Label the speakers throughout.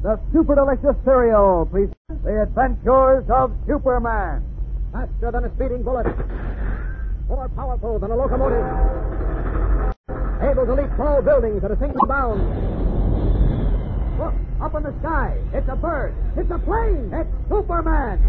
Speaker 1: the super delicious cereal presents The Adventures of Superman.
Speaker 2: Faster than a speeding bullet. More powerful than a locomotive. Able to leap tall buildings at a single bound. Look, up in the sky. It's a bird. It's a plane. It's Superman.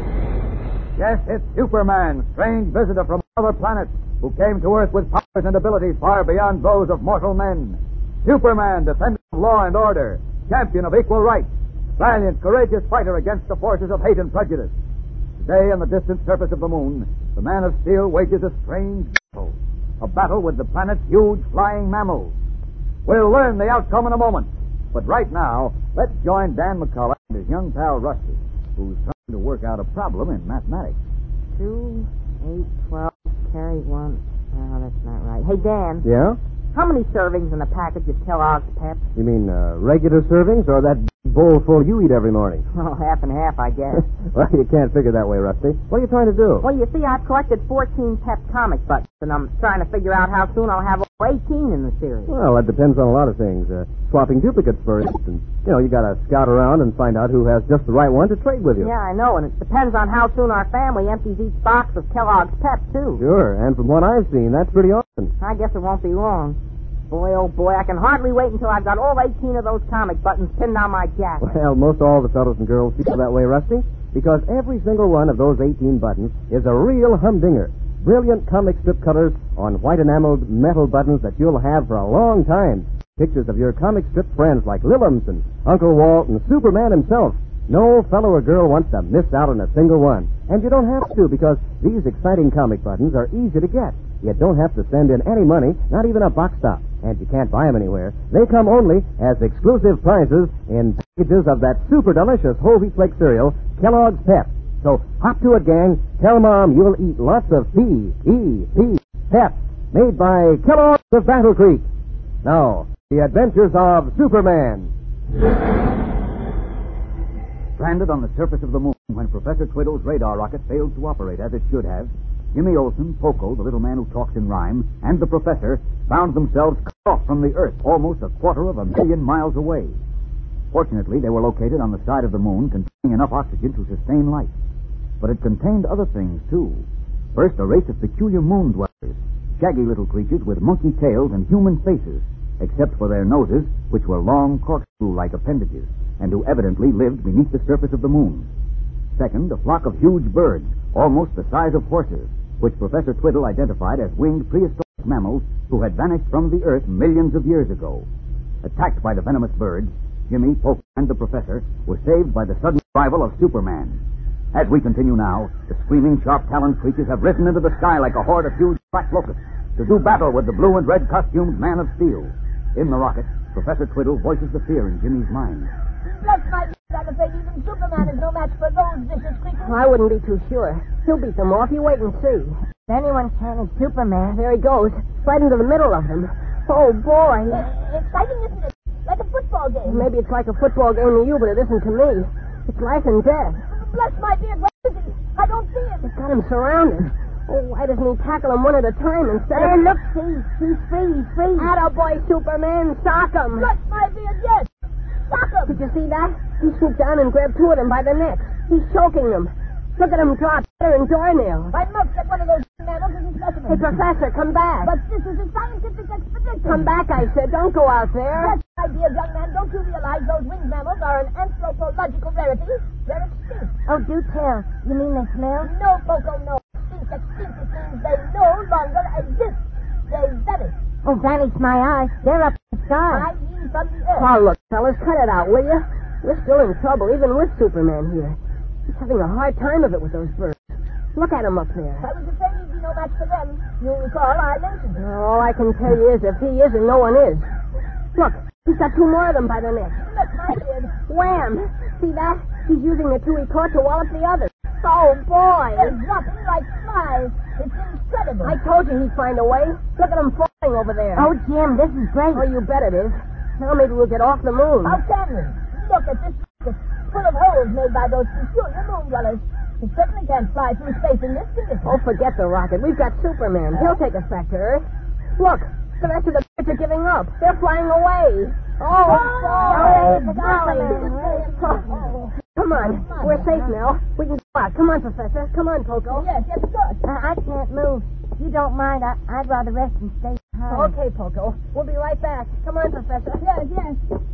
Speaker 1: Yes, it's Superman, strange visitor from another planet, who came to Earth with powers and abilities far beyond those of mortal men. Superman, defender of law and order, champion of equal rights, valiant, courageous fighter against the forces of hate and prejudice. Today, on the distant surface of the moon, the Man of Steel wages a strange battle. A battle with the planet's huge flying mammals. We'll learn the outcome in a moment. But right now, let's join Dan McCullough and his young pal Rusty, who's trying to work out a problem in mathematics.
Speaker 3: 2, 8, 12, carry 1. Oh, that's not right. Hey, Dan.
Speaker 4: Yeah?
Speaker 3: How many servings in a package of Kellogg's Pep?
Speaker 4: You mean regular servings or that bowl full you eat every morning?
Speaker 3: Oh, half and half, I guess.
Speaker 4: Well, you can't figure that way, Rusty. What are you trying to do?
Speaker 3: Well, you see, I've collected 14 Pep comic buttons, and I'm trying to figure out how soon I'll have 18 in the series.
Speaker 4: Well, that depends on a lot of things. Swapping duplicates, for instance. You know, you got to scout around and find out who has just the right one to trade with you.
Speaker 3: Yeah, I know, and it depends on how soon our family empties each box of Kellogg's Pep, too.
Speaker 4: Sure, and from what I've seen, that's pretty often.
Speaker 3: I guess it won't be long. Boy, oh boy, I can hardly wait until I've got all 18 of those comic buttons pinned on my jacket.
Speaker 4: Well, most all the fellows and girls feel that way, Rusty, because every single one of those 18 buttons is a real humdinger. Brilliant comic strip colors on white enameled metal buttons that you'll have for a long time. Pictures of your comic strip friends like Lillums and Uncle Walt and Superman himself. No fellow or girl wants to miss out on a single one. And you don't have to, because these exciting comic buttons are easy to get. You don't have to send in any money, not even a box stop. And you can't buy them anywhere. They come only as exclusive prizes in packages of that super delicious whole wheat flake cereal, Kellogg's Pep. So hop to it, gang. Tell Mom you'll eat lots of P-E-P, Pep, made by Kellogg's of Battle Creek. Now, the adventures of Superman.
Speaker 1: Stranded on the surface of the moon when Professor Twiddle's radar rocket failed to operate as it should have, Jimmy Olsen, Poco, the little man who talks in rhyme, and the professor found themselves cut off from the Earth almost 250,000 miles away. Fortunately, they were located on the side of the moon containing enough oxygen to sustain life. But it contained other things, too. First, a race of peculiar moon dwellers, shaggy little creatures with monkey tails and human faces, except for their noses, which were long, corkscrew-like appendages, and who evidently lived beneath the surface of the moon. Second, a flock of huge birds, almost the size of horses, which Professor Twiddle identified as winged prehistoric mammals who had vanished from the Earth millions of years ago. Attacked by the venomous birds, Jimmy, Poke, and the professor were saved by the sudden arrival of Superman. As we continue now, the screaming, sharp-taloned creatures have risen into the sky like a horde of huge black locusts to do battle with the blue and red costumed Man of Steel. In the rocket, Professor Twiddle voices the fear in Jimmy's mind.
Speaker 5: Bless my dear, I'm afraid even Superman is no match for those vicious creatures.
Speaker 3: I wouldn't be too sure. He'll beat them off. You wait and see. If anyone can, it's Superman. There he goes, right into the middle of them. Oh, boy.
Speaker 5: Exciting, isn't it? Like a football game.
Speaker 3: Maybe it's like a football game to you, but it isn't to me. It's life and death.
Speaker 5: Bless my dear, where is he? I don't see him.
Speaker 3: They've got him surrounded. Oh, why doesn't he tackle them one at a time instead of...
Speaker 5: Look, see. He's free, he's free.
Speaker 3: Attaboy, Superman. Sock him.
Speaker 5: Bless my dear, yes. Sock him.
Speaker 3: Did you see that? He swooped down and grabbed two of them by the neck. He's choking them. Look at him drop better and doornail.
Speaker 5: I must get one of those mammals as a specimen.
Speaker 3: Hey, Professor, come back.
Speaker 5: But this is a scientific expedition.
Speaker 3: Come back, I said. Don't go out there.
Speaker 5: Yes, my dear young man, don't you realize those winged mammals are an anthropological rarity? They're extinct.
Speaker 3: Oh, do tell. You mean they smell?
Speaker 5: No, Poco, no. Extinct. It means they no longer exist. They vanish.
Speaker 3: Oh, vanish my eye. They're up in the sky.
Speaker 5: I mean from the earth.
Speaker 3: Oh, look, fellas, cut it out, will you? We're still in trouble, even with Superman here. He's having a hard time of it with those birds. Look at him up there.
Speaker 5: I was afraid he'd be no match for them. You'll recall I mentioned it.
Speaker 3: All I can tell you is if he isn't, no one is. Look, he's got two more of them by the neck.
Speaker 5: Look, my dear.
Speaker 3: Wham! See that? He's using the two he caught to wallop the others.
Speaker 5: Oh, boy. They're dropping like flies. It's incredible.
Speaker 3: I told you he'd find a way. Look at him falling over there.
Speaker 5: Oh, Jim, this is great.
Speaker 3: Oh, you bet it is. Now maybe we'll get off the moon.
Speaker 5: How can we? Look at this rocket full of holes made by those peculiar moon dwellers. It certainly can't fly through space in this condition.
Speaker 3: Oh, forget the rocket. We've got Superman. He'll take us back to Earth. Look, the rest of the birds are giving up. They're flying away. Come on. We're safe now. We can go out. Come on, Professor. Come on, Poco.
Speaker 5: Yes, of course.
Speaker 3: I can't move. If you don't mind, I'd rather rest and stay behind. Okay, Poco. We'll be right back. Come on, Professor.
Speaker 5: Yes, yes.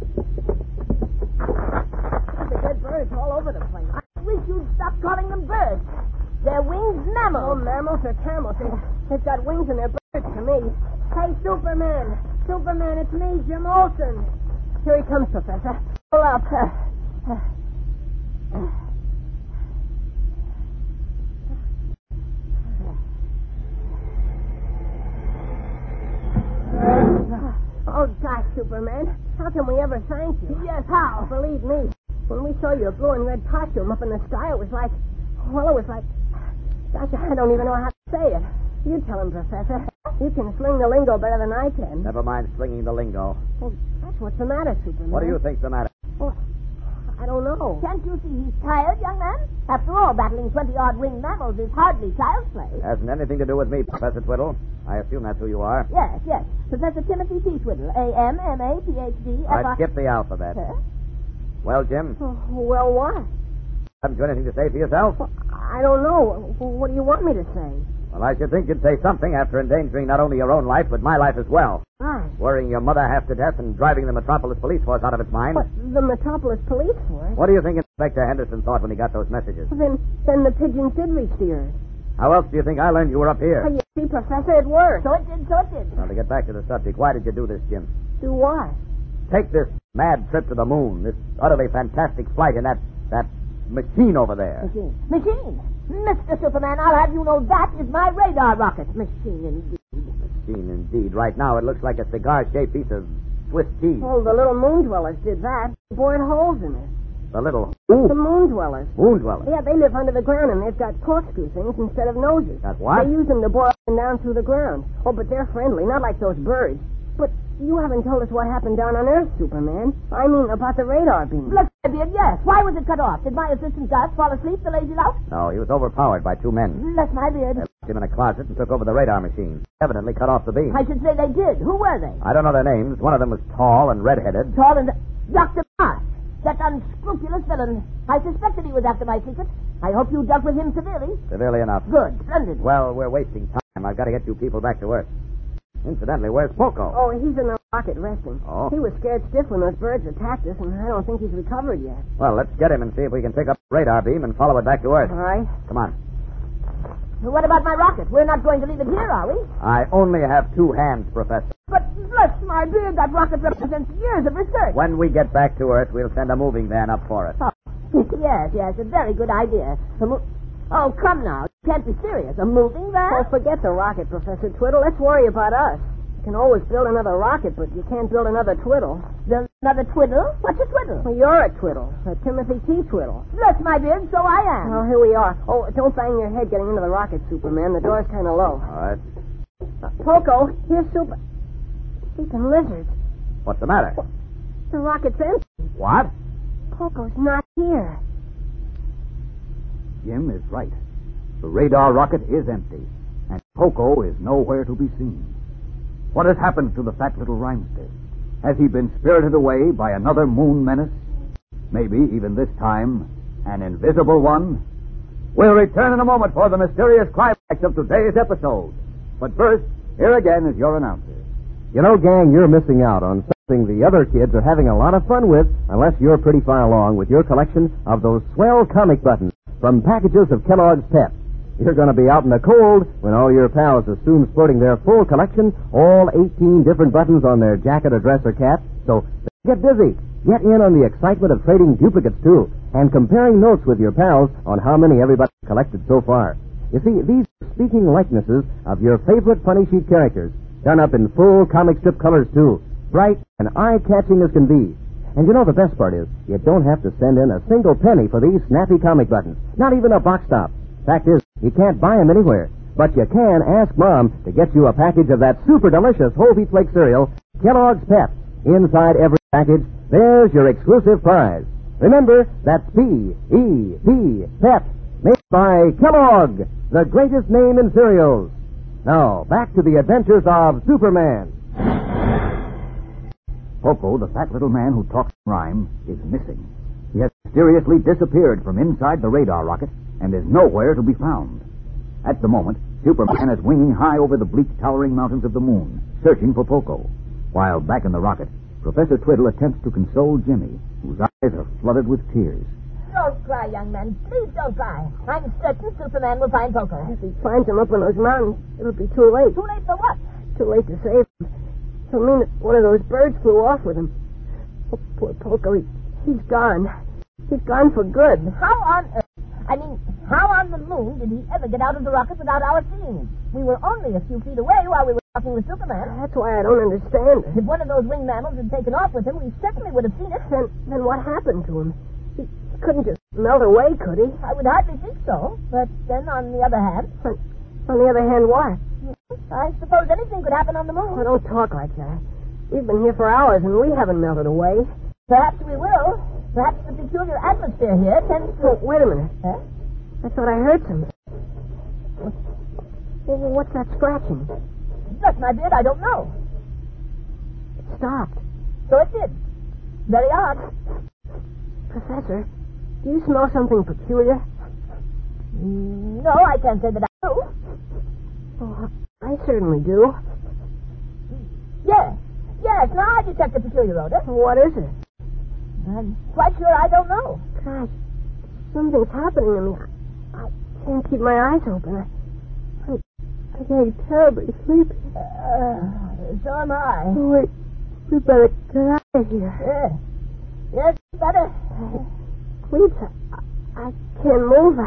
Speaker 3: There's dead birds all over the place.
Speaker 5: I wish you'd stop calling them birds. They're winged mammals.
Speaker 3: Oh, mammals or camels. They've got wings and they're birds to me. Hey, Superman. Superman, it's me, Jim Olsen. Here he comes, Professor. Pull up. Oh, gosh, Superman. How can we ever thank you?
Speaker 5: Yes, how?
Speaker 3: Believe me, when we saw your blue and red costume up in the sky, it was like... Gosh, I don't even know how to say it. You tell him, Professor. You can sling the lingo better than I can.
Speaker 4: Never mind slinging the lingo.
Speaker 3: Oh, gosh, what's the matter, Superman?
Speaker 4: What do you think's the matter?
Speaker 3: Oh, I don't know.
Speaker 5: Can't you see he's tired, young man? After all, battling 20-odd winged mammals is hardly child's play.
Speaker 4: Hasn't anything to do with me, Professor Twiddle. I assume that's who you are.
Speaker 5: Yes, yes. Professor Timothy T. Twiddle, A.M., M.A., Ph.D.,
Speaker 4: I'd skip the alphabet.
Speaker 5: Huh?
Speaker 4: Well, Jim,
Speaker 3: Oh, well, what?
Speaker 4: haven't you anything to say for yourself?
Speaker 3: Well, I don't know. What do you want me to say?
Speaker 4: Well, I should think you'd say something after endangering not only your own life, but my life as well.
Speaker 3: Why?
Speaker 4: Worrying your mother half to death and driving the Metropolis Police Force out of its mind.
Speaker 3: What, the Metropolis Police Force?
Speaker 4: What do you think Inspector Henderson thought when he got those messages?
Speaker 3: Then the pigeons did reach the earth.
Speaker 4: How else do you think I learned you were up here?
Speaker 3: Oh, you see, Professor, it worked.
Speaker 5: So it did, so it did.
Speaker 4: Now, to get back to the subject, why did you do this, Jim?
Speaker 3: Do what?
Speaker 4: Take this mad trip to the moon, this utterly fantastic flight in that machine over there.
Speaker 5: Machine. Mr. Superman, I'll have you know that is my radar rocket. Machine, indeed.
Speaker 4: Machine, indeed. Right now, it looks like a cigar-shaped piece of Swiss cheese.
Speaker 3: Oh, the little moon dwellers did that. Bored holes in it.
Speaker 4: The little...
Speaker 3: The moon dwellers.
Speaker 4: Moon dweller.
Speaker 3: Yeah, they live under the ground, and they've got corkscrew things instead of noses.
Speaker 4: Got what?
Speaker 3: They use them to bore up and down through the ground. Oh, but they're friendly, not like those birds. But you haven't told us what happened down on Earth, Superman. I mean, about the radar beam.
Speaker 5: Look, I did, yes. Why was it cut off? Did my assistant Gus fall asleep, the lazy lout?
Speaker 4: No, he was overpowered by two men.
Speaker 5: Bless my beard.
Speaker 4: They locked him in a closet and took over the radar machine. Evidently cut off the beam.
Speaker 5: I should say they did. Who were they?
Speaker 4: I don't know their names. One of them was tall and red-headed.
Speaker 5: Tall and... Dr. Moss. That unscrupulous villain. I suspected he was after my secret. I hope you dealt with him severely.
Speaker 4: Severely enough.
Speaker 5: Good. Splendid.
Speaker 4: Well, we're wasting time. I've got to get you people back to Earth. Incidentally, where's Poco?
Speaker 3: Oh, he's in the rocket resting.
Speaker 4: Oh?
Speaker 3: He was scared stiff when those birds attacked us, and I don't think he's recovered yet.
Speaker 4: Well, let's get him and see if we can pick up the radar beam and follow it back to Earth.
Speaker 3: All right.
Speaker 4: Come on.
Speaker 5: What about my rocket? We're not going to leave it here, are we?
Speaker 4: I only have two hands, Professor.
Speaker 5: But bless my beard, that rocket represents years of research.
Speaker 4: When we get back to Earth, we'll send a moving van up for us.
Speaker 5: Oh, yes, a very good idea. Oh, come now. You can't be serious. A moving van?
Speaker 3: Oh, forget the rocket, Professor Twiddle. Let's worry about us. You can always build another rocket, but you can't build another Twiddle.
Speaker 5: Build another Twiddle? What's a Twiddle?
Speaker 3: Well, you're a Twiddle. A Timothy T. Twiddle.
Speaker 5: Bless my beard, so I am.
Speaker 3: Well, here we are. Oh, don't bang your head getting into the rocket, Superman. The door's kind of low.
Speaker 4: All right.
Speaker 3: Poco, here's Sleeping lizards.
Speaker 4: What's the matter?
Speaker 3: The rocket's empty.
Speaker 4: What?
Speaker 3: Poco's not here.
Speaker 1: Jim is right. The radar rocket is empty, and Poco is nowhere to be seen. What has happened to the fat little rhymester? Has he been spirited away by another moon menace? Maybe, even this time, an invisible one? We'll return in a moment for the mysterious climax of today's episode. But first, here again is your announcer.
Speaker 4: You know, gang, you're missing out on something the other kids are having a lot of fun with, unless you're pretty far along with your collection of those swell comic buttons from packages of Kellogg's Pep. You're going to be out in the cold when all your pals are soon sporting their full collection, all 18 different buttons on their jacket or dress or cap. So get busy. Get in on the excitement of trading duplicates, too, and comparing notes with your pals on how many everybody's collected so far. You see, these are speaking likenesses of your favorite funny sheet characters, done up in full comic strip colors, too, bright and eye-catching as can be. And you know the best part is, you don't have to send in a single penny for these snappy comic buttons, not even a box top. Fact is, you can't buy them anywhere, but you can ask Mom to get you a package of that super delicious whole wheat flake cereal, Kellogg's Pep. Inside every package, there's your exclusive prize. Remember, that's P-E-P, Pep, made by Kellogg, the greatest name in cereals. Now, back to the adventures of Superman.
Speaker 1: Poco, the fat little man who talks in rhyme, is missing. He has mysteriously disappeared from inside the radar rocket and is nowhere to be found. At the moment, Superman is winging high over the bleak, towering mountains of the moon, searching for Poco. While back in the rocket, Professor Twiddle attempts to console Jimmy, whose eyes are flooded with tears.
Speaker 5: Don't cry, young man. Please don't cry. I'm certain Superman will find Poco.
Speaker 3: If he finds him up in those mountains, it'll be too late.
Speaker 5: Too late for what?
Speaker 3: Too late to save him. It'll mean that one of those birds flew off with him. Oh, poor Poco, he's gone. He's gone for good.
Speaker 5: How on earth? I mean, how on the moon did he ever get out of the rocket without our seeing him? We were only a few feet away while we were talking with Superman.
Speaker 3: That's why I don't understand it.
Speaker 5: If one of those winged mammals had taken off with him, we certainly would have seen it.
Speaker 3: Then what happened to him? He couldn't just melt away, could he?
Speaker 5: I would hardly think so. But then, on the other hand...
Speaker 3: On the other hand, what?
Speaker 5: I suppose anything could happen on the moon.
Speaker 3: Oh, don't talk like that. We've been here for hours, and we haven't melted away.
Speaker 5: Perhaps we will. Perhaps the peculiar atmosphere here tends to...
Speaker 3: Oh, wait a minute.
Speaker 5: Huh?
Speaker 3: I thought I heard something. What's that scratching?
Speaker 5: Bless my beard, I don't know.
Speaker 3: It stopped.
Speaker 5: So it did. Very odd.
Speaker 3: Professor, do you smell something peculiar?
Speaker 5: No, I can't say that I do.
Speaker 3: Oh, I certainly do.
Speaker 5: Yes. Yes, now I detect a peculiar odor.
Speaker 3: What is it?
Speaker 5: I'm quite sure I don't know.
Speaker 3: Gosh, something's happening to me. I can't keep my eyes open. I'm getting terribly sleepy.
Speaker 5: So am I.
Speaker 3: Oh, wait, we better get out of here.
Speaker 5: Yes, better.
Speaker 3: Please, I can't move.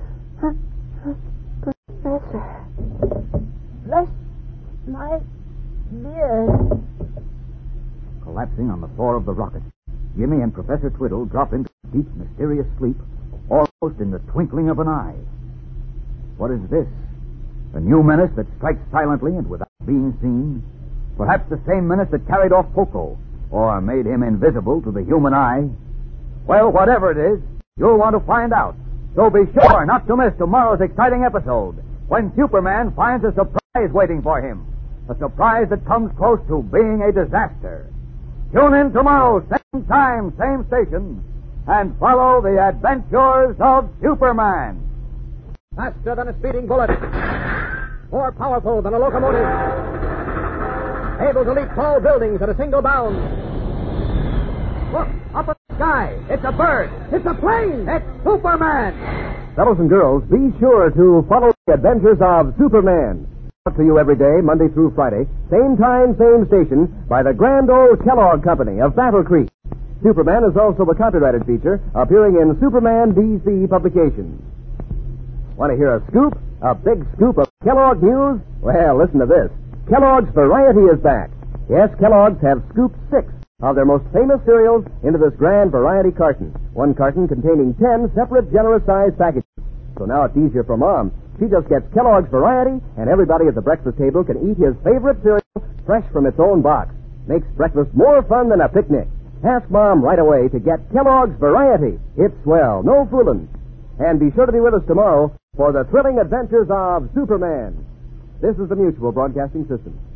Speaker 3: Professor.
Speaker 5: Bless my beard.
Speaker 1: Collapsing on the floor of the rocket, Jimmy and Professor Twiddle drop into deep, mysterious sleep, almost in the twinkling of an eye. What is this? A new menace that strikes silently and without being seen? Perhaps the same menace that carried off Poco, or made him invisible to the human eye? Well, whatever it is, you'll want to find out. So be sure not to miss tomorrow's exciting episode, when Superman finds a surprise waiting for him. A surprise that comes close to being a disaster. Tune in tomorrow, same time, same station, and follow the adventures of Superman.
Speaker 2: Faster than a speeding bullet. More powerful than a locomotive. Able to leap tall buildings at a single bound. Look, up in the sky. It's a bird. It's a plane. It's Superman.
Speaker 4: Fellows and girls, be sure to follow the adventures of Superman. Brought to you every day, Monday through Friday, same time, same station, by the Grand Old Kellogg Company of Battle Creek. Superman is also a copyrighted feature appearing in Superman DC publications. Want to hear a scoop? A big scoop of Kellogg news? Well, listen to this. Kellogg's Variety is back. Yes, Kellogg's have scooped 6 of their most famous cereals into this grand variety carton. One carton containing 10 separate generous-sized packages. So now it's easier for Mom. She just gets Kellogg's Variety, and everybody at the breakfast table can eat his favorite cereal fresh from its own box. Makes breakfast more fun than a picnic. Ask Mom right away to get Kellogg's Variety. It's swell, no foolin'. And be sure to be with us tomorrow for the thrilling adventures of Superman. This is the Mutual Broadcasting System.